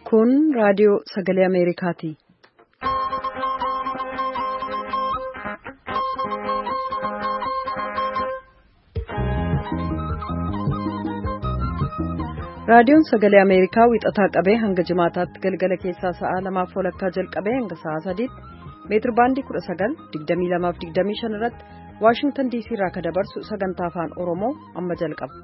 Kun raadiyoo sagalee Ameerikaati. Raadiyoon sagalee Ameerikaa wixataa qabee hanga jimaataatti galgala keessaa sa'a 2:00 jalqabee hanga sa'a 3:00 meetir baandii 19:22-25 irratti Waashingtan DC irraa kan dabarsu sagantaa afaan Oromoo amma jalqaba.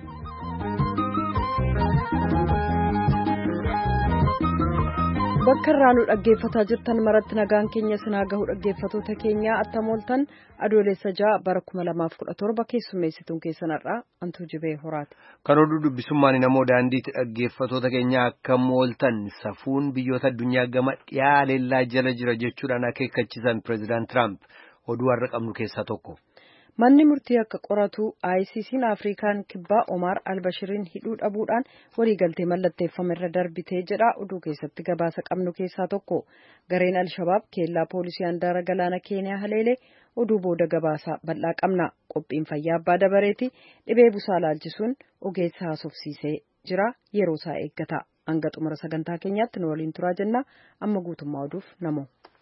Bakka irraa nu dhaggeeffataa jirtan maratti nagaan keenya sinaa gahu dhaggeeffatoota keenyaa attamooltan adoolessa 6 bara 2017 keessummeessituun keessanarraa Antuu Jibee Horaati. Kan oduu dubbisummaan namoo daandiitti dhaggeeffatoota keenyaa akka mooltan safuun biyyoota addunyaa gama dhiyaa leellaa jala jira jechuudhaan akeekkachiisan Pireezidaant Tiraamp oduu har'a qabnu keessaa tokko. Manni murtii akka qoratu ICC'n Afrikaan kibbaa Omar Albashiriin hidhuu dhabuudhaan waliigaltee mallatteeffame irra darbitee jedha oduu keessatti gabaasa qabnu keessaa tokko. Gareen Alshabaab keellaa poolisii handaara galaana Keeniyaa haleelee oduu booda gabaasa bal'aa qabna. Qophiin fayyaa abbaa dabareeti dhibee busaa laalchisuun ogeessa haasofsiisee jira yeroo isaa eeggata. Hanga xumura sagantaa keenyaatti nu waliin turaa jenna amma guutummaa oduuf namoo.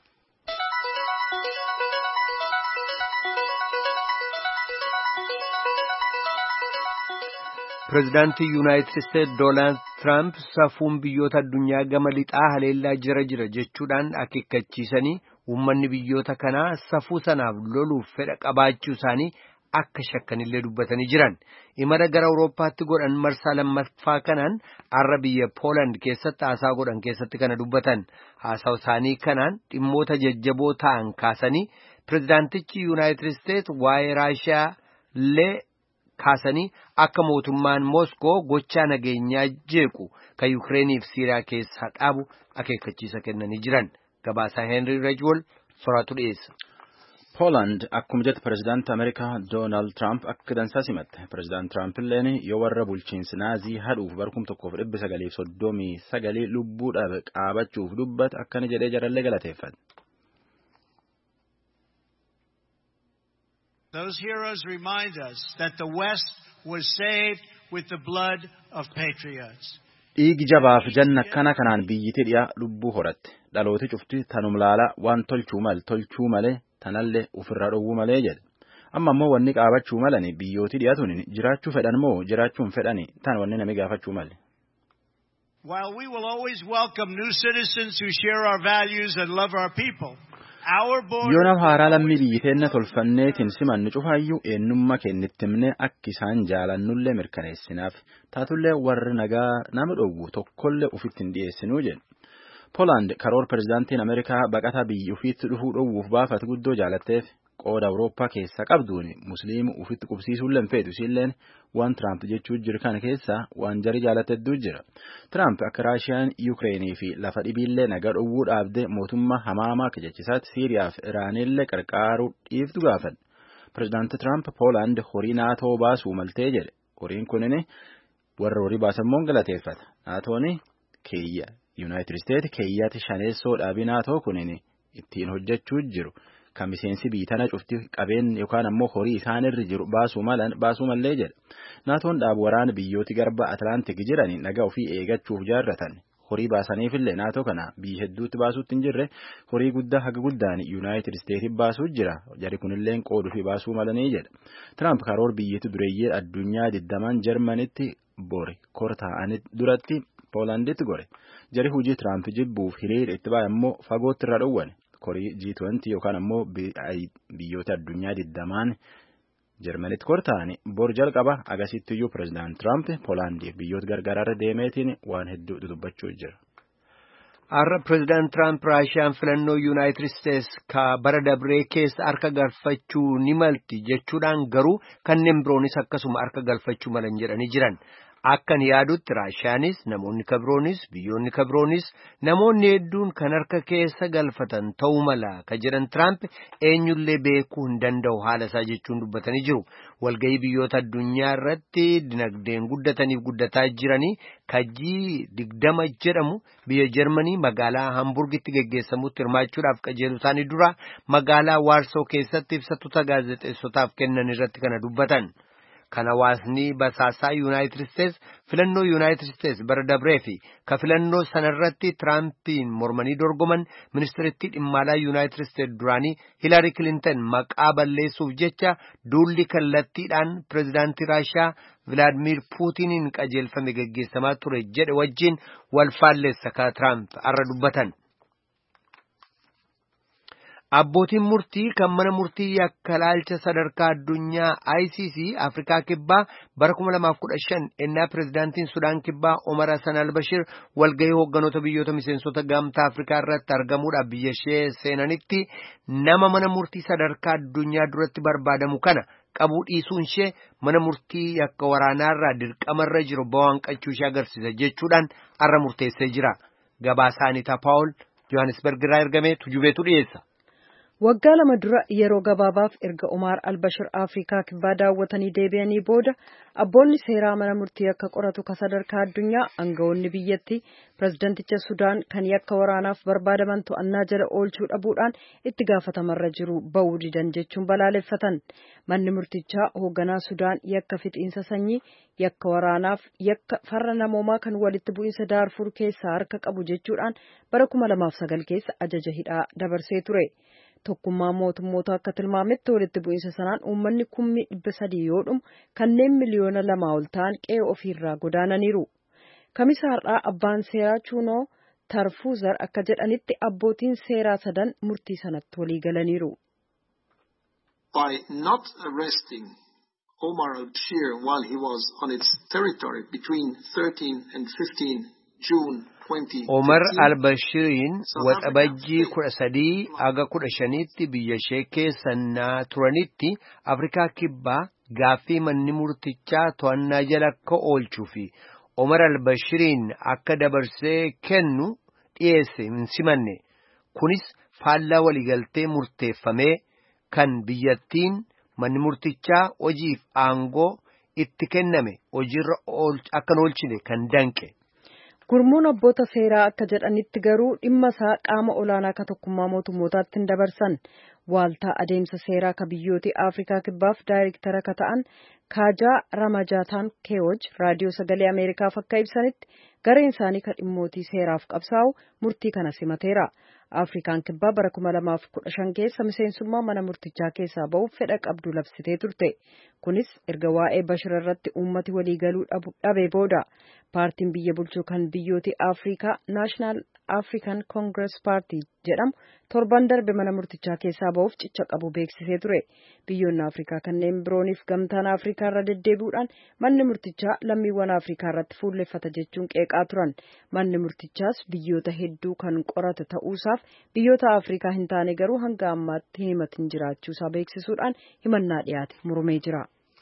Pireezidaantii Yuunaayitid Isteetsi Doonaald Tiraamp safuun biyyoota addunyaa gama lixaa haleellaa jira jechuudhaan akeekkachiisanii uummanni biyyoota kanaa safuu sanaaf loluuf fedha qabaachuu isaanii akka shakkanillee dubbatanii jiran. Imala gara Awurooppaatti godhan marsaa lammaffaa kanaan har'a biyya Pooland keessatti haasaa godhan keessatti kana dubbatan. Haasaa isaanii kanaan dhimmoota jajjaboo ta'an kaasanii pireezidaantichi Yuunaayitid Isteetsi waa'ee Raashiyaa illee kaasanii akka mootummaan Moskoo gochaa nageenyaa jeequ kan Yukireeniif Siiriyaa keessaa dhaabu akeekkachiisa kennanii jiran. Gabaasaa Henry Rejwol soraatu dhiyeessa. Poland akkuma jette pireezidaantii Ameerikaa Doonaald Tiraamp akka dansaa simatte. Pireezidaantii Tiraamp illeen yoo warra bulchiinsi naazii hadhuuf barkum 1939 lubbuudhaaf qaabachuuf dubbate akkana jedhee jarallee galateeffate. Those heroes remind us that the West was saved with the blood of patriots. Dhiigi jabaaf janna kanaan biyyittii dhiyaa lubbuu horatte. Dhalooti cufti tanum laala waan tolchuu malee tanallee ofirraa dhowwuu malee jedhe. Amma immoo wanni qaabachuu malani biyyooti dhiyaatuun jiraachuu fedhan moo jiraachuun fedhani tan wanni nami gaafachuu male. While we will always welcome new citizens who share our values and love our people. Yoona haaraa lammii biyyiteenna tolfanneetiin simannu cufaayyuu eenyummaa kennittimne akka isaan jaalannullee mirkaneessinaaf taatullee warri nagaa nama dhowwu tokkollee ufitti hin dhiyeessinuu jedhu. Poland karoora pireezidaantiin Ameerikaa baqataa biyya ufiitti dhufuu dhowwuuf baafate guddoo jaalatteef qooda Awurooppaa keessa qabduun musliima ufitti qubsiisuullee hin feetu isiilleen waan Tiraamp jechuu jiru kana keessa waan jarii jaalattedduu jira. Tiraamp akka Raashiyaan Yuukireenii fi lafa dhibiillee nagaa dhowwuu dhaabde mootummaa hamaamaa akka jechisaatti Siiriyaa fi Iraanillee qarqaaruu dhiiftu gaafadha. Pireezidaantii Tiraamp Poolaand horii naatoo baasuu maltee jedhe. Horiin kunin warra horii baasammoon galateeffata. Naatoon keeyya Yuunaayitid Isteetsi keeyyaatti shaneessoo dhaabii naatoo kunin ittiin hojjechuu jiru. Kan miseensi biitana cufti qabeen yookaan ammoo horii isaanirra jiru baasuu mallee jedha. Naatoon dhaabu waraana biyyooti garba Atlaantik jiranii nagaa ofii eegachuuf jaarratan. Horii baasaniifillee naatoo kana biyya hedduutti baasuutti hin jirre horii guddaa haga guddaan Yuunaayitid Isteetsi baasuu jira. Jari kunillee qooduu fi baasuu malanii jedha. Tiraamp karoora biyyatti dureeyyii addunyaa 20 Jarmanitti bore kortaa'anii duratti Poolanditti gore. Jari hojii Tiraamp jibbuuf hiriira itti ba'a immoo fagootti irra dhowwane. Korii G20 yookaan ammoo biyyoota addunyaa 20 Jarmanitti kortaa'anii bor jalqaba agarsiistuyyuu pireezidaant Tiraamp Poolaandiif biyyoota gargaaraarra deemeetiin waan hedduu dubbachuu jira. Har'a pireezidaant Tiraamp Raashiyaan filannoo Yuunaayitid Isteetsi ka bara dabree keessa harka galfachuu ni malti jechuudhaan garuu kanneen biroonis akkasuma harka galfachuu malan jedhanii jiran. Akkan yaadutti Raashiyaanis namoonni kabiroonis biyyoonni kabiroonis namoonni hedduun kan harka keessa galfatan ta'uu mala ka jedhan Tiraamp eenyullee beekuu hin danda'u haala isaa jechuun dubbatanii jiru. Walgahii biyyoota addunyaa irratti dinagdeen guddataniif guddataa jiranii G20 jedhamu biyya Jarmanii magaalaa Hamburgitti geggeessamutti hirmaachuudhaaf qajeelu isaanii dura magaalaa Waarsoo keessatti ibsattoota gaazexeessotaaf kennan irratti kana dubbatan. Kan hawaasni basaasaa Yuunaayitid Isteets filannoo Yuunaayitid Isteets bara dabree fi ka filannoo sanarratti Tiraampiin mormanii dorgoman ministeerittii dhimma alaa Yuunaayitid Isteets duraanii Hilaari Kilintan maqaa balleessuuf jecha duulli kallattiidhaan pireezidaantii Raashiyaa Vilaadimiir Puutiniin qajeelfame gaggeessamaa ture jedhe wajjin wal faalleessa ka Tiraamp har'a dubbatan. Abbootiin murtii kan mana murtii yakka laalcha sadarkaa addunyaa ICC Afrikaa Kibbaa bara 2015 ennaa pireezidaantiin Sudaan Kibbaa Omar Hassan al-Bashir walgahii hoogganoota biyyoota miseensota gamtaa Afrikaa irratti argamuudhaaf biyya ishee seenanitti nama mana murtii sadarkaa addunyaa duratti barbaadamu kana qabuu dhiisuun ishee mana murtii yakka waraanaarraa dirqamarra jiru bawaanqachuu ishee agarsiisa jechuudhaan har'a murteessee jira. Gabaasaa Anitaa Paawul Johannesburg irraa ergame tujubeetu dhiyeessa. Waggaa lama dura yeroo gabaabaaf erga Omar al-Bashir Afrikaa Kibbaa daawwatanii deebi'anii booda abboonni seeraa mana murtii akka qoratu ka sadarkaa addunyaa aangawoonni biyyattii pireezidanticha Sudaan kan yakka waraanaaf barbaadaman to'annaa jala oolchuu dhabuudhaan itti gaafatamarra jiru ba'uu didan jechuun balaaleffatan. Manni murtichaa hoogganaa Sudaan yakka fixiinsa sanyii, yakka waraanaaf, yakka farra namoomaa kan walitti bu'iinsa Daarfur keessaa harka qabu jechuudhaan bara 2009 keessa ajaja hidhaa dabarsee ture. Tokkummaa mootummoota akka tilmaametti walitti bu'iinsa sanaan uummanni 300,000 yoo dhumu kanneen miliyoona 2 ol ta'an qe'ee ofiirraa godaananiiru. Kamisa har'aa abbaan seeraa Chuunoo Tarfuuzar akka jedhanitti abbootiin seeraa sadan murtii sanatti walii galaniiru. By not arresting Omar al-Bashir while he was on its territory between 13 and 15 June Omar al-Bashiriin waxabajjii 13 aga 15tti biyya ishee keessannaa turanitti Afrikaa Kibbaa gaaffii manni murtichaa to'annaa jala akka oolchuu fi Omar al-Bashiriin akka dabarsee kennu dhiyeesse hin simanne. Kunis faallaa waliigaltee murteeffamee kan biyyattiin manni murtichaa hojiif aangoo itti kenname hojiirra akka hin oolchine kan danqe. Gurmuun abboota seeraa akka jedhanitti garuu dhimma isaa qaama olaanaa ka tokkummaa mootummootaatti hin dabarsan. Waaltaa adeemsa seeraa ka biyyooti Afrikaa Kibbaaf daayirektara ka ta'an Kaajaa Ramajaataan Keewoj raadiyoo sagalee Ameerikaaf akka ibsanitti gareen isaanii ka dhimmootii seeraaf qabsaa'u murtii kana simateera. Afrikaan Kibbaa bara 2015 keessa miseensummaa mana murtichaa keessaa ba'uuf fedha qabdu labsitee turte. Kunis erga waa'ee Bashir irratti uummati waliigaluu dhabee booda. Paartiin biyya bulchuu kan biyyooti Afrikaa National African Congress Party jedhamu torban darbe mana murtichaa keessaa ba'uuf cicha qabu beeksisee ture. Biyyoonni Afrikaa kanneen birooniif gamtaan Afrikaa irra deddeebi'uudhaan manni murtichaa lammiiwwan Afrikaa irratti fuulleffata jechuun qeeqaa turan. Manni murtichaas biyyoota hedduu kan qorate ta'uusaaf biyyoota Afrikaa hin taane garuu hanga ammaatti himatin jiraachuusaa beeksisuudhaan himannaa dhiyaate murmee jira.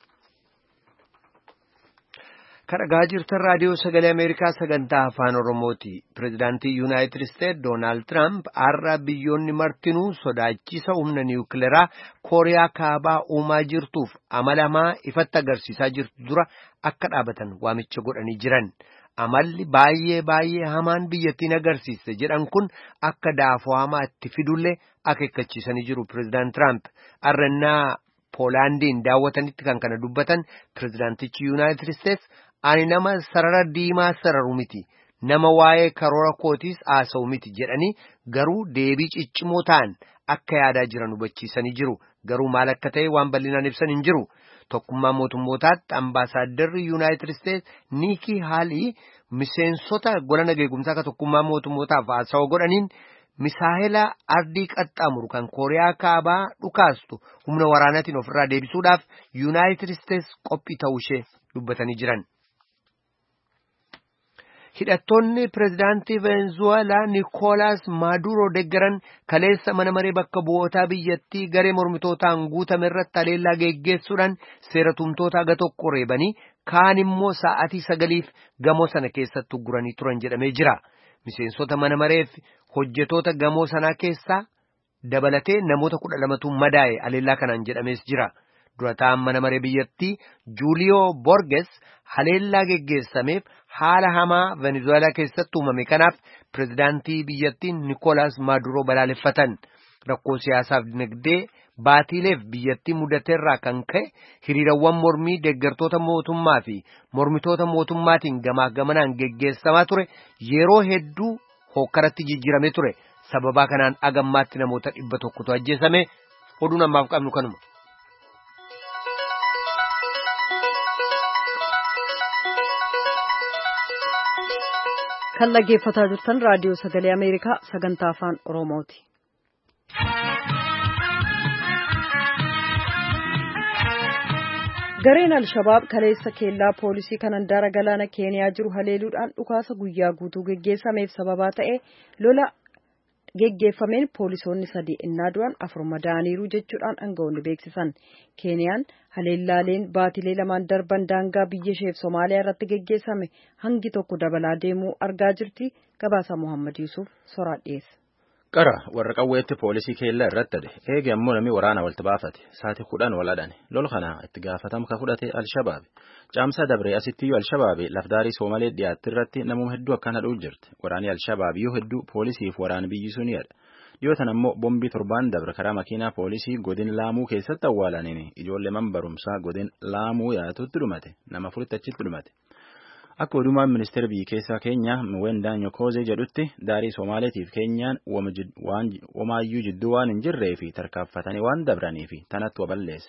Kadhagaa jirtan raadiyoo sagalee Ameerikaa sagantaa afaan Oromooti. Pireezidaantii Yuunaayitid Isteets Doonaald Tiraamp har'a biyyoonni martinuu sodaachisa humna niwukileeraa Kooriyaa Kaabaa uumaa jirtuuf amala hamaa ifatti agarsiisaa jirtu dura akka dhaabatan waamicha godhanii jiran. Amalli baay'ee hamaan biyyattiin agarsiiste jedhan kun akka daafoo hamaa itti fidullee akeekkachiisanii jiru. Pireezidaant Tiraamp har'annaa Poolaandiin daawwatanitti kan kana dubbatan pireezidaantichi Yuunaayitid Isteets ani nama sarara diimaa sararu miti nama waa'ee karoora kootiis haasa'u miti jedhanii garuu deebii ciccimoo ta'an akka yaadaa jiran hubachiisanii jiru. Garuu maal akka ta'e waan bal'inaan ibsan hin jiru. Tokkummaa mootummootaatti ambaasaaddarri Yuunaayitid Isteets Niikii Haalii miseensota gola nageegumsaa ka tokkummaa mootummootaaf haasa'u godhaniin misaa'ela ardii qaxxaamuru kan Kooriyaa Kaabaa dhukaastu humna waraanaatiin ofirraa deebisuudhaaf Yuunaayitid Isteets qophii ta'uu ishee dubbatanii jiran. Hidhattoonni pireezidaantii Venezuelaa Nicolas Maduro deeggaran kaleessa mana maree bakka bu'ootaa biyyattii garee mormitootaan guutame irratti haleellaa geggeessuudhaan seeratumtoota aga tokko reebanii kaan immoo sa'aatii 9f gamoo sana keessatti ugguranii turan jedhamee jira. Miseensota mana mareef hojjetoota gamoo sanaa keessaa dabalatee namoota 12tu madaa'e haleellaa kanaan jedhamees jira. Durataan mana maree biyyattii Julio Borges haleellaa geggeessameef haala hamaa Venezuelaa keessatti uumame kanaaf pireezidaantii biyyattii Nicolas Maduro balaaleffatan. Rakkoo siyaasaaf dinagdee baatiileef biyyattii mudateerraa kan ka'e hiriirawwan mormii deeggartoota mootummaa fi mormitoota mootummaatiin gamaa gamanaan geggeessamaa ture yeroo hedduu hookkaratti jijjiiramee ture. Sababaa kanaan agammaatti namoota 100tu ajjeesame. Oduun ammaaf qabnu kanuma. Kan dhaggeeffataa jirtan raadiyoo sagalee Ameerikaa sagantaa afaan Oromooti. Gareen Alshabaab kaleessa kellaa poolisii kan handaara galaana Keeniyaa jiru haleeluudhaan dhukaasa guyyaa guutuu geggeessameef sababaa ta'e lola geggeeffameen poolisoonni 3 innaa du'an 4 madaaniiru jechuudhaan aangawoonni beeksisan. Keeniyaan haleellaaleen baatilee lamaan darban daangaa biyya isheef Somaaliyaa irratti geggeessame hangi tokko dabalaa deemuu argaa jirti. Gabaasa Muhammad Yusuf soraa dhiyeessa. Qara warra qawweetti poolisii keellaa irratti ade eege ammoo namni waraana walitti baafate sa'aatii 10 waladhane lol kana itti gaafatama ka fudhate Alshabaab caamsaa dabree asittiyyuu Alshabaab lafdaarii Soomalee dhiyaatti irratti namuma hedduu akkana dhuu jirti waraanni Alshabaab yoo hedduu poolisiif waraana biyyisuu ni yadha dhiyootan ammoo bombii 7 dabre karaa makiinaa poolisii godin Laamuu keessatti awwaalaniin ijoollee man barumsaa godin Laamuu yaatutti dhumate nama 4 achitti dhumate. Akka odumaan ministeera biyya keessaa Keenyaa Mwenda Nyokoze jedhutti daarii Somaaleetiif Keenyaan wamaayyuu jidduu waan hin jirree fi tarkaanfatanii waan dabranii fi tanatti waballeesse.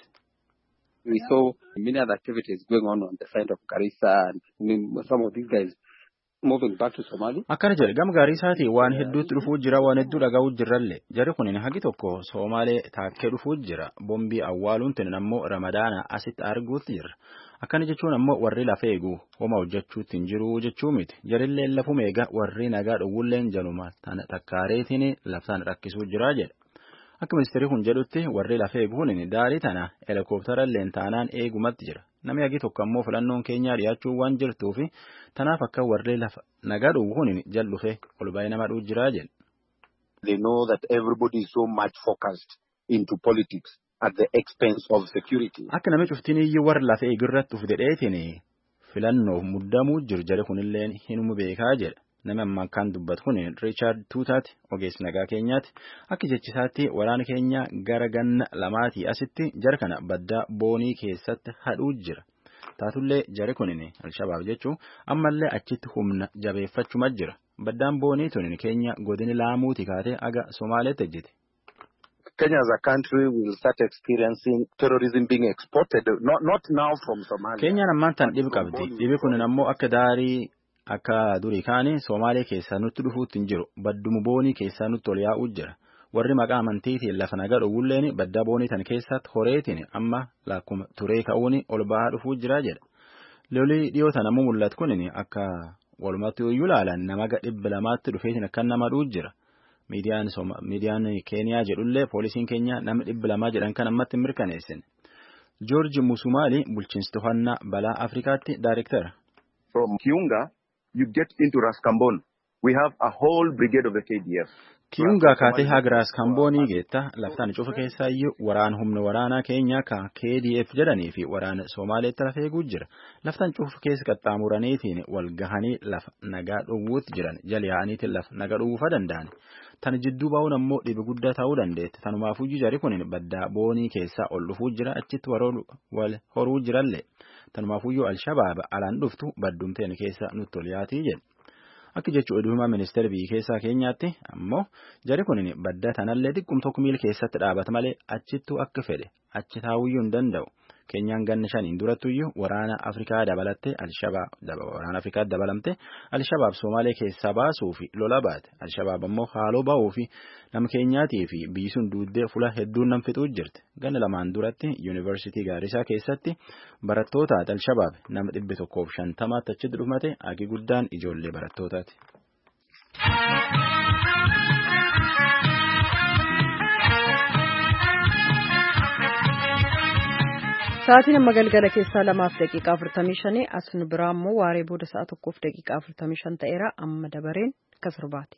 We saw many other activities going on the side of Garissa and some of these guys moving back to Somalia. Akkana jedhe gama Garisaatii waan hedduutti dhufuu jira waan hedduu dhagaa'uu jirrallee jarri kunin hagi tokko Somaalee taakkee dhufuu jira bombii awwaaluun tunin ammoo Ramadaana asitti arguutti jira. Akkana jechuun ammoo warri lafa eeguu homa hojjechuutti hin jiru jechuu miti jarillee lafuma eega warri nagaa dhowwulleen jaluma tana takkaareetiin laftaan rakkisuu jira jedha. Akka ministeerri kun jedhutti warri lafa eeguun daarii tana helikoophteralleen taanaan eegumatti jira. Namni hagi tokko ammoo filannoon Keenyaa dhiyaachuu waan jirtuufi tanaaf akka warri lafa nagaa dhowwuun jal dhufe ol baay'ee nama dhuu jira jedha. They know that everybody is so much focused into politics at the expense of security. Akka namni cuftiin iyyuu warra lafa eegirratti uf dedheetiin filannoof muddamuu jiru jara kunilleen hinumu beekaa jedha. Nama ammaa kan dubbatu kun Richard Tuutaati ogeessi nagaa Keenyaati. Akka jechisaatti waraana Keenyaa gara ganna lamaatii asitti jara kana baddaa boonii keessatti hadhuu jira. Taatullee jari kunin Alshabaab jechuun ammallee achitti humna jabeeffachuma jira. Baddaan boonii tunin Keenya godini Laamuuti kaatee aga Somaaleetti ejjete. Kenya as a country will start experiencing terrorism being exported, not now from Somalia. Kenyaan ammaan tan dhibi qabdi. Dhibi kunin ammoo akka daarii akka durii kaanii Somaalee keessaa nutti dhufuutti hin jiru. Baddumu boonii keessaa nutti ol yaa'uu jira. Warri maqaa amantiitiin lafa nagaa dhowwulleen baddaa boonii tan keessatti horeetiin amma lakkuma turee ka'uun ol ba'aa dhufuu jira jedha. Lolii dhiyootan ammoo mul'atu kunin akka walumatti iyyuu ilaalan nama ga 200tti dhufeetiin akka nama dhuu jira. Miidiyaan Keeniyaa jedhullee poolisiin Keenyaa nama 200 jedhan kan ammatti mirkaneessin. George Musumaali bulchiinsa to'annaa balaa Afrikaatti daayirektara. From Kiunga, you get into Raskambon. We have a whole brigade of the KDF. Kiunga kaatee haga Raskambonii geetta laftaan cufa keessaa iyyuu waraan humna waraanaa Keenyaa ka KDF jedhanii fi waraana Somaaleetti lafa eeguu jira. Laftaan cufa keessa qaxxaamuraniitiin wal gahanii lafa nagaa dhowwuutti jiran jala yaa'aniitiin lafa nagaa dhowwuufa danda'an. Tan jidduu baa'uun ammoo dhibi guddaa ta'uu dandeetti. Tanumaafu jari kun baddaa boonii keessaa ol dhufuu jira achitti wal horuu jirallee. Tanumaafuyyuu Alshabaab alaan dhuftu baddumteen keessa nutti ol yaatii jedhe. Akka jechuun oduumaa ministeera biyya keessaa Keenyaatti ammoo jari kun baddaa tanallee xiqqum tokko miil keessatti dhaabata malee achittuu akka fedhe achi taa'uyyuu hin danda'u. Keenyaan ganna 5 durattuyyuu waraana Afrikaa dabalatte waraana Afrikaa dabalamte Alshabaab Somaalee keessaa baasuu fi lola baate. Alshabaab ammoo haaloo ba'uu fi nama Keenyaatii fi biyyi sun duuddee fuula hedduun nam fixuu jirti. Ganna lamaan duratti Yuunivarsiitii Gaarisaa keessatti barattoota Alshabaab nama 150 achitti dhumate agi guddaan ijoollee barattootaati. Sa'aatiin amma galgala keessaa 2:45 as nu biraa immoo waaree booda sa'a 1:45 ta'eera amma dabareen kasirbaati.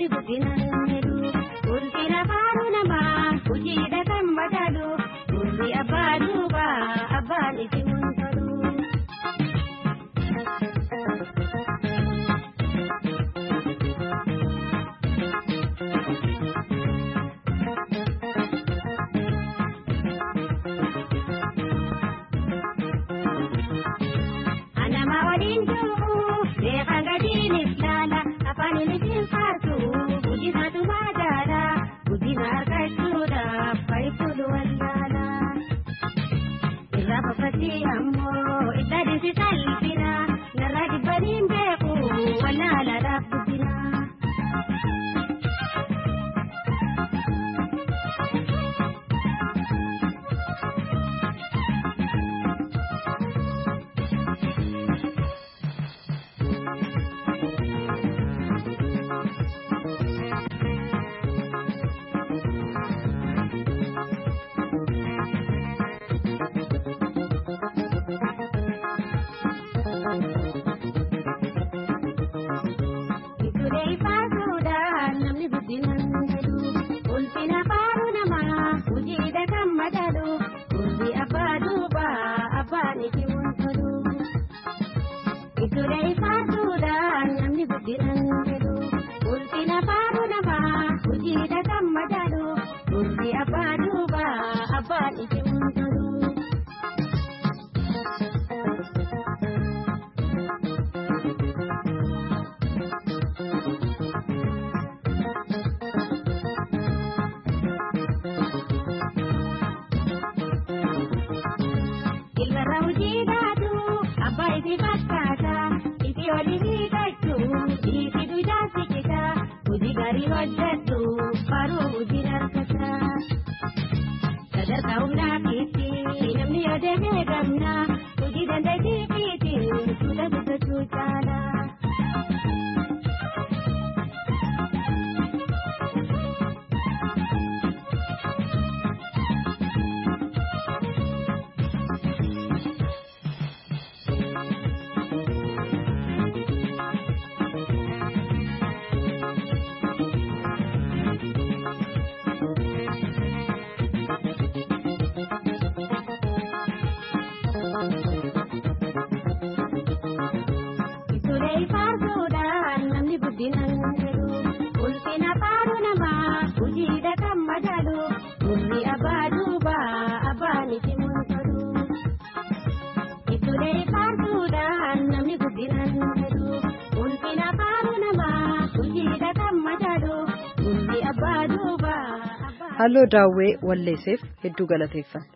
Halloo daawwee walleesseef hedduu galateeffanna.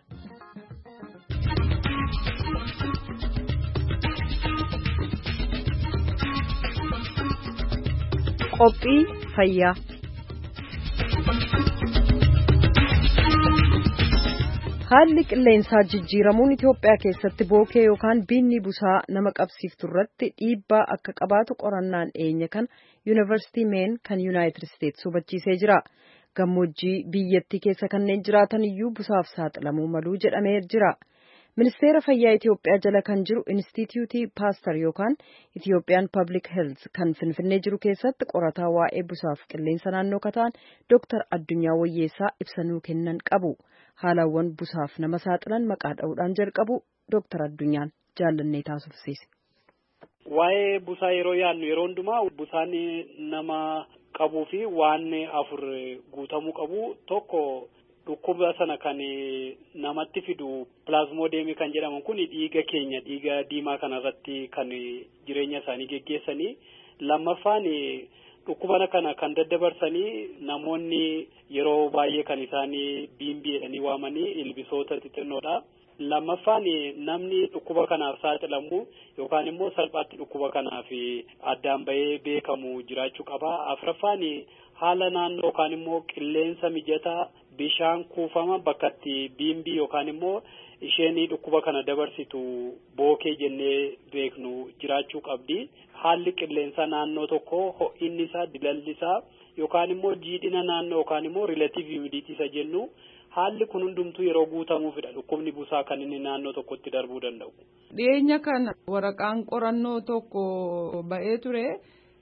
Qophii fayyaa. Haalli qilleensaa jijjiiramuun Itoophiyaa keessatti bookee yookaan biinni busaa nama qabsiiftu irratti dhiibbaa akka qabaatu qorannaan dhiyeenya kan Yuunivarsiitii Meen kan Yuunaayitid Isteetsi hubachiisee jira. Gammoojjii biyyattii keessa kanneen jiraatan iyyuu busaaf saaxilamuu maluu jedhamee jira. Ministeera Fayyaa Itoophiyaa jala kan jiru Inistituutii Paastar yookaan Itoophiyaan Public Health kan Finfinnee jiru keessatti qorataa waa'ee busaaf qilleensa naannoo kataan Dr. Addunyaa Wayyeessaa ibsanuu kennan qabu. Haalawwan busaaf nama saaxilan maqaa dha'uudhaan jalqabu Dr. Addunyaan jaallannee taasifsiise. Waa'ee busaa yeroo yaadnu yeroo hundumaa busaan nama qabuu fi waan afur guutamuu qabu. Tokko dhukkuba sana kan namatti fidu plasmodeemii kan jedhamu kun dhiiga keenya dhiiga diimaa kanarratti kan jireenya isaanii geggeessanii. Lammaffaan dhukkuba kana kan daddabarsanii namoonni yeroo baay'ee kan isaanii biimbii jedhanii waamanii ilbisoota xixinnoodha. Lammaffaan namni dhukkuba kanaaf saaxilamu yookaan immoo salphaatti dhukkuba kanaaf addaan bahee beekamu jiraachuu qaba. Afraffaan haala naannoo yookaan immoo qilleensa mijataa bishaan kuufama bakkatti biimbii yookaan immoo isheen dhukkuba kana dabarsitu bookee jennee beeknu jiraachuu qabdi. Haalli qilleensa naannoo tokko ho'inni isaa dilalli isaa yookaan immoo jiidhina naannoo yookaan immoo relative humidity isa jennu haalli kun hundumtuu yeroo guutamuufidha dhukkubni busaa kan inni naannoo tokkotti darbuu danda'u. Dhiyeenya kana waraqaan qorannoo tokko ba'ee ture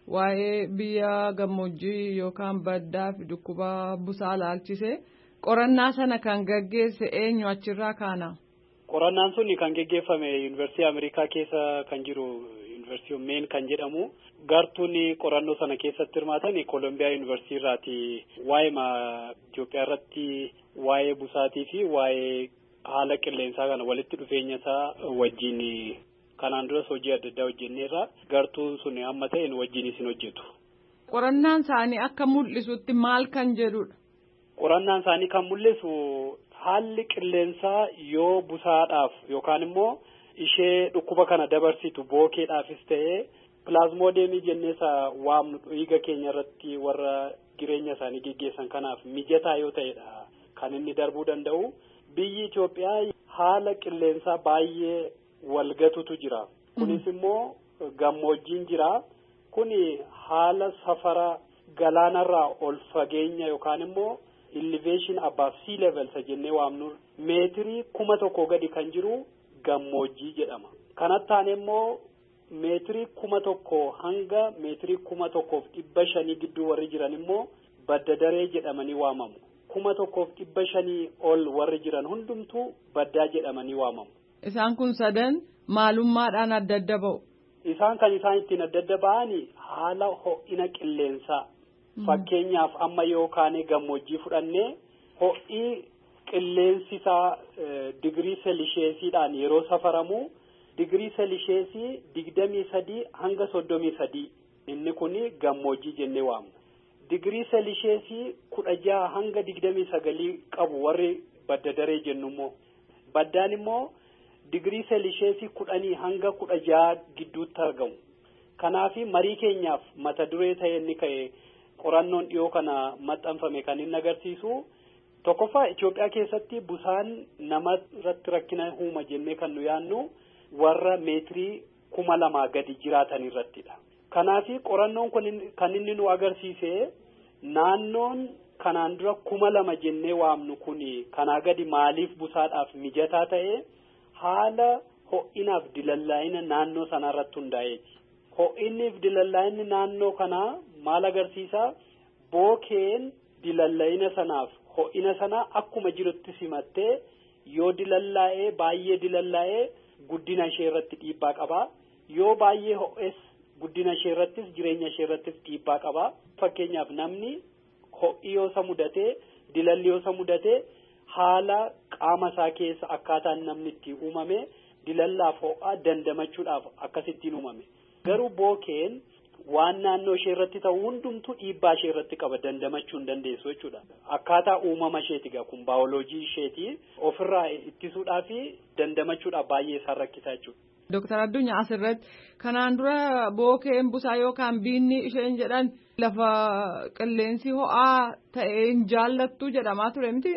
waa'ee biyya gammoojjii yookaan baddaa fi dhukkuba busaa laalchise qorannaa sana kan gaggeesse eenyu achirraa kaana? Qorannaan sun kan geggeeffame Yuunivarsiitii Ameerikaa keessa kan jiru Yuunivarsiitii Meen kan jedhamu gartuun qorannoo sana keessatti hirmaatan Koolombiyaa Yuunivarsiitii irraati. Waa'ee Itoophiyaa irratti waa'ee busaatii fi waa'ee haala qilleensaa kana walitti dhufeenya isaa wajjin kanaan duras hojii adda addaa hojjenneerra gartuun sun amma ta'een wajjin isin hojjetu. Qorannaan isaanii akka mul'isutti maal kan jedhudha? Qorannaan isaanii kan mul'isu haalli qilleensaa yoo busaadhaaf yookaan immoo ishee dhukkuba kana dabarsitu bookeedhaafis ta'ee pilaazmoodemii jenneesa waamnu dhiiga keenya irratti warra jireenya isaanii geggeessan kanaaf mijataa yoo ta'edha kan inni darbuu danda'u. Biyyi Itoophiyaa haala qilleensaa baay'ee walgatutu jira. Kunis immoo gammoojjiin jira. Kuni haala safara galaanarraa ol fageenya yookaan immoo elevation above sea level jennee waamnu meetirii 1,000 gadi kan jiru gammoojjii jedhama. Kanattaan immoo meetirii 1,000 hanga meetirii 1,500 gidduu warri jiran immoo badda daree jedhamanii waamamu. 1,500 ol warri jiran hundumtuu baddaa jedhamanii waamamu. Isaan kun sadan maalummaadhaan adda adda ba'u. Isaan kan isaan ittiin adda adda ba'anii haala ho'ina qilleensaa. Fakkeenyaaf amma yookaan gammoojjii fudhannee ho'i qilleensi isaa digirii seelisheesiidhaan yeroo safaramu digirii seelisheesii 23 hanga 33 inni kuni gammoojjii jennee waamna. Digirii seelisheesii 16 hanga 29 qabu warri badda daree jennu immoo baddaan immoo digirii seelisheesii 10 hanga 16 gidduutti argamu. Kanaafi marii keenyaaf mata duree ta'e inni ka'e qorannoon dhiyoo kana maxxanfame kan inni agarsiisu tokkoffaa Itoophiyaa keessatti busaan nama irratti rakkina uuma jennee kan nu yaannu warra meetirii 2,000 gadi jiraatan irrattidha. Kanaafi qorannoon kun kan inni nu agarsiise naannoon kanaan dura 2,000 jennee waamnu kuni kanaa gadi maaliif busaadhaaf mijataa ta'e haala ho'inaaf dilallaa'ina naannoo sanarratti hundaa'eeti. Ho'inniif dilallaa'inni naannoo kanaa maal agarsiisa? Bookeen dilallaa'ina sanaaf ho'ina sanaa akkuma jirutti simattee yoo dilallaa'ee baay'ee dilallaa'ee guddina ishee irratti dhiibbaa qaba. Yoo baay'ee ho'es guddina ishee irrattis jireenya ishee irrattis dhiibbaa qaba. Fakkeenyaaf namni ho'i yoo isa mudatee dilalli yoo isa mudatee haala qaama isaa keessa akkaataan namni itti uumame dilallaaf ho'aa dandamachuudhaaf akkasittiin uumame. Garuu bookeen waan naannoo ishee irratti ta'u hundumtuu dhiibbaa ishee irratti qaba dandamachuu hin dandeessu jechuudha. Akkaataa uumama isheeti gaa kun baayoloojii isheeti ofirraa ittisuudhaa fi dandamachuudhaaf baay'ee isaan rakkisaa jechuudha. Dooktar Addunyaa asirratti kanaan dura bookeen busaa yookaan biinni isheen jedhan lafa qilleensi ho'aa ta'e hin jaallattu jedhamaa ture miti.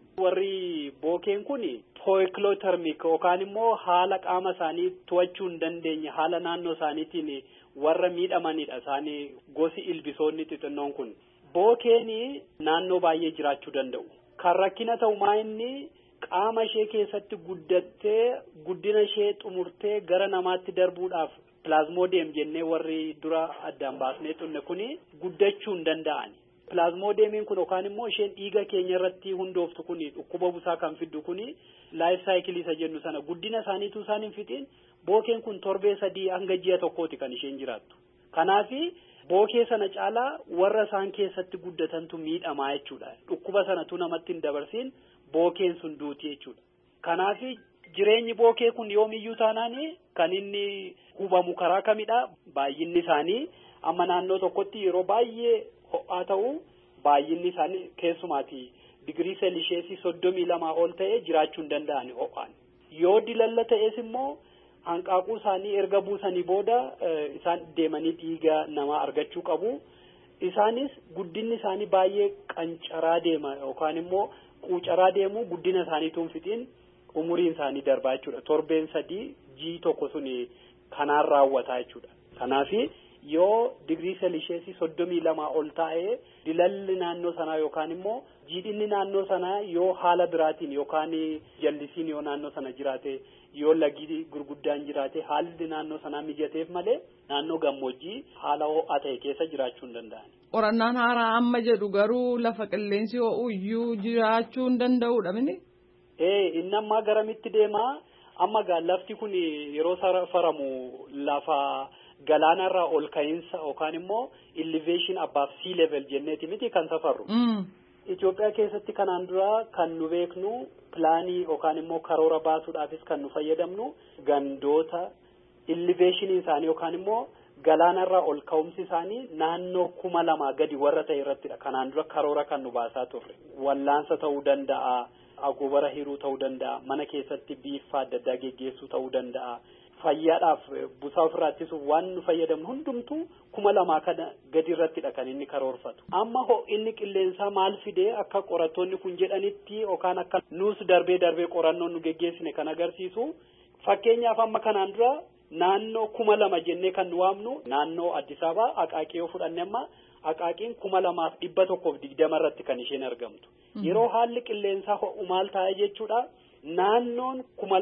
Warri bookeen kun poikilootermik yookaan immoo haala qaama isaanii to'achuu hin dandeenye haala naannoo isaaniitiin warra miidhamanidha isaanii gosi ilbisoonni xixinnoon kun. Bookeen naannoo baay'ee jiraachuu danda'u. Kan rakkina ta'u maa inni qaama ishee keessatti guddattee guddina ishee xumurtee gara namaatti darbuudhaaf pilaazmoodem jennee warri dura addaan baasnee xunne kuni guddachuu hin danda'ani. Pilaazmoodemiin kun yookaan immoo isheen dhiiga keenya irratti hundooftu kuni dhukkuba busaa kan fiddu kuni laayif saayikilii isa jennu sana guddina isaaniitu isaan hin fixin bookeen kun torbee 3 hanga ji'a 1 kan isheen jiraattu. Kanaafi bookee sana caalaa warra isaan keessatti guddatantu miidhamaa jechuudha. Dhukkuba sanatu namatti hin dabarsin bookeen sun duuti jechuudha. Kanaafi jireenyi bookee kun yoomiyyuu taanaani kan inni hubamu karaa kamidha? Baay'inni isaanii amma naannoo tokkotti yeroo baay'ee ho'aa ta'u baay'inni isaanii keessumaati digirii seelisheesii 32 ol ta'e jiraachuu hin danda'ani ho'aan. Yoo dilalla ta'es immoo hanqaaquu isaanii erga buusanii booda isaan deemanii dhiiga namaa argachuu qabu. Isaanis guddinni isaanii baay'ee qancaraa deema yookaan immoo quucaraa deemu guddina isaaniituun fixiin umuriin isaanii darbaa jechuudha. Torbeen 3 G1 sun kanaan raawwataa jechuudha. Kanaafi yoo digirii seelisheesii 32 ol ta'ee dilalli naannoo sanaa yookaan immoo jiidhinni naannoo sanaa yoo haala biraatiin yookaan jallisiin yoo naannoo sana jiraate yoo lagi gurguddaan jiraate haalli naannoo sanaa mijateef malee naannoo gammoojjii haala ho'aa ta'e keessa jiraachuu hin danda'an. Qorannaan haaraa amma jedhu garuu lafa qilleensi ho'uyyuu jiraachuu hin danda'udha mini? Inni ammaa garamitti deemaa amma lafti kun yeroo safaramu lafa galaanarraa ol ka'iinsa yookaan immoo elevation above sea level jenneeti miti kan safarru. Itoophiyaa keessatti kanaan dura kan nu beeknu pilaanii yookaan immoo karoora baasuudhaafis kan nu fayyadamnu gandoota elevation isaanii yookaan immoo galaanarraa ol ka'umsi isaanii naannoo 2000 gadi warra ta'e irrattidha. Kanaan dura karoora kan nu baasaa turre. Wallaansa ta'uu danda'a, agobara hiruu ta'uu danda'a, mana keessatti biifaa adda addaa geggeessuu ta'uu danda'a. Fayyaadhaaf busaa ofirraa ittisuuf waan nu fayyadamnu hundumtuu 2000 kana gadi irrattidha kan inni karoorfatu. Amma inni qilleensaa maal fidee akka qorattoonni kun jedhanitti yookaan akka nuus darbee qorannoon nu geggeessine kan agarsiisu fakkeenyaaf amma kanaan dura naannoo 2000 jennee kan nu waamnu naannoo Addis Ababaa Aqaaqii yoo fudhanne amma Aqaaqiin 2120 irratti kan isheen argamtu. Yeroo haalli qilleensaa ho'u maal ta'a jechuudha. Naannoon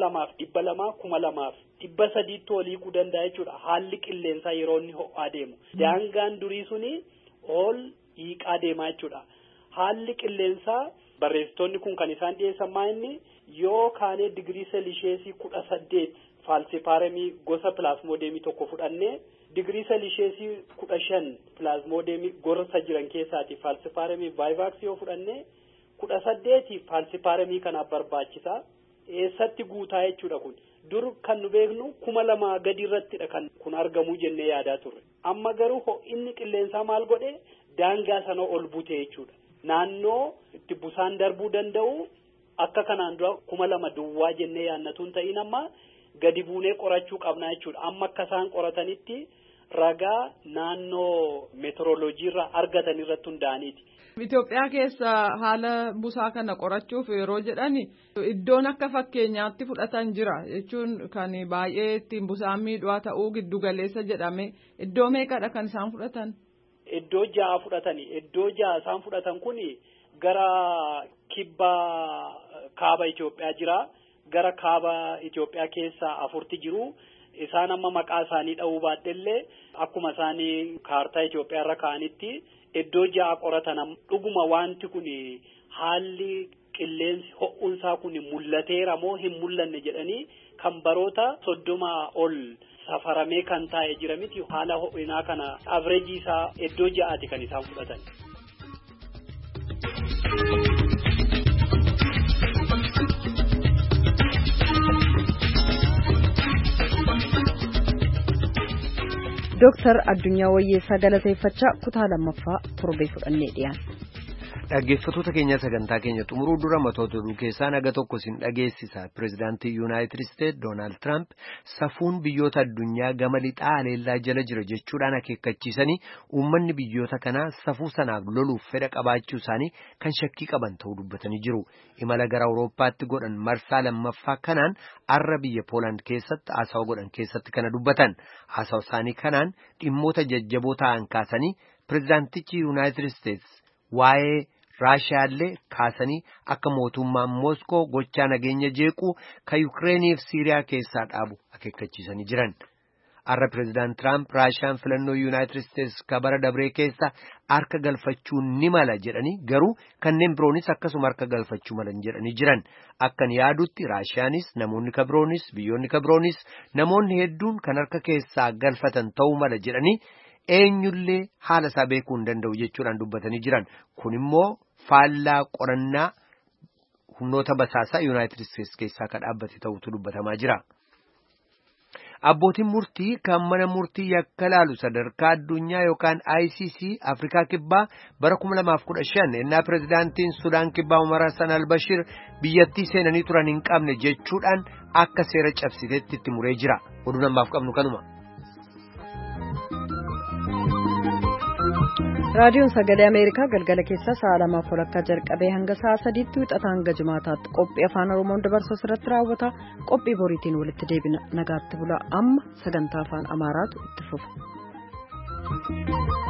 2200 2300 oliiquu danda'a jechuudha. Haalli qilleensaa yeroo inni ho'aa deemu. Daangaan durii suni ol hiiqaa deemaa jechuudha. Haalli qilleensaa barreessitoonni kun kan isaan dhiyeessan maa inni yoo kaanee digirii seelisheesii 18 faalsipaaramii gosa pilaasmoodeemii tokko fudhannee digirii seelisheesii 15 pilaasmoodeemii gorsa jiran keessaati faalsipaaramii vaayivaaksii yoo fudhannee 18 faalsipaaramii kanaaf barbaachisaa eessatti guutaa jechuudha kun dur kan nu beeknu 2000 gadi irrattidha kan kun argamuu jennee yaadaa turre amma garuu inni qilleensaa maal godhe daangaa sana ol bute jechuudha naannoo itti busaan darbuu danda'u akka kanaan dura 2000 duwwaa jennee yaannatuun ta'in amma gadi buunee qorachuu qabna jechuudha amma akka isaan qoratanitti ragaa naannoo meteoroloojii irraa argatan irratti hundaa'aniiti. Itoophiyaa keessa haala busaa kana qorachuuf yeroo jedhan iddoon akka fakkeenyaatti fudhatan jira jechuun kan baay'ee ittiin busaan miidhaa ta'uu giddu galeessa jedhame iddoo meeqadha kan isaan fudhatan? Iddoo 6 fudhatani. Iddoo 6 isaan fudhatan kun gara kibba kaaba Itoophiyaa jira. Gara kaaba Itoophiyaa keessa 4 jiru. Isaan amma maqaa isaanii dha'uu baadhellee akkuma isaanii kaartaa Itoophiyaa irra kaa'anitti iddoo 6 qoratan dhuguma wanti kun haalli qilleensi ho'unsaa kun mul'ateera moo hin mul'anne jedhanii kan baroota 30 ol safaramee kan taa'ee jira miti haala ho'inaa kana averejii isaa iddoo 6 kan isaan fudhatan. Dooktar Addunyaa Wayyeessaa galateeffachaa kutaa lammaffaa torbee fudhannee dhiyaanna. Dhaggeeffattoota keenya sagantaa keenya xumuruu dura matoota oduu keessaa naga tokko sin dhageessisa. Pireezidaantii Yuunaayitid Isteet Doonaald Tiraamp safuun biyyoota addunyaa gama lixaa haleellaa jala jira jechuudhaan akeekkachiisanii uummanni biyyoota kanaa safuu sanaaf loluuf fedha qabaachuu isaanii kan shakkii qaban ta'uu dubbatanii jiru. Imala gara Awurooppaatti godhan marsaa lammaffaa kanaan arra biyya Poolaand keessatti haasawa godhan keessatti kana dubbatan. Haasawa isaanii kanaan dhimmoota jajjaboo ta'an kaasanii pireezidaantichi Yuunaayitid Isteet waa'ee Raashiyaallee kaasanii akka mootummaan Mooskoo gochaa nageenya jeequu kan Yukireeniif Siiriyaa keessaa dhaabu akeekkachiisanii jiran. Arra pireezidaant Tiraamp Raashiyaan filannoo Yuunaayitid Isteets kabara dabree keessa harka galfachuu ni mala jedhanii garuu kanneen biroonis akkasuma harka galfachuu malan jedhanii jiran. Akkan yaadutti Raashiyaanis namoonni kabiroonis biyyoonni kabiroonis namoonni hedduun kan harka keessaa galfatan ta'uu mala jedhanii eenyullee haala isaa beekuu hin danda'u jechuudhaan dubbatanii jiran. Kun immoo faallaa qorannaa humnoota basaasaa Yuunaayitid Isteets keessaa kan dhaabbate ta'utu dubbatamaa jira. Abbootiin murtii kan mana murtii yakka laalu sadarkaa addunyaa yookaan ICC Afrikaa Kibbaa bara 2015 ennaa pireezidaantiin Sudaan Kibbaa Umar Hassan al-Bashir biyyattii seenanii turan hin qabne jechuudhaan akka seera cabsiteetti itti muree jira. Oduu namaaf qabnu kanuma. Raadiyoon Sagalee Ameerikaa galgala keessaa sa'a 2:00 jalqabee hanga sa'a 3tti wixata hanga jimaataatti qophii afaan Oromoon dabarsu irratti raawwata. Qophii boriitiin walitti deebina nagaatti bula. Amma sagantaa afaan Amaaraatu itti fufa. Thank you.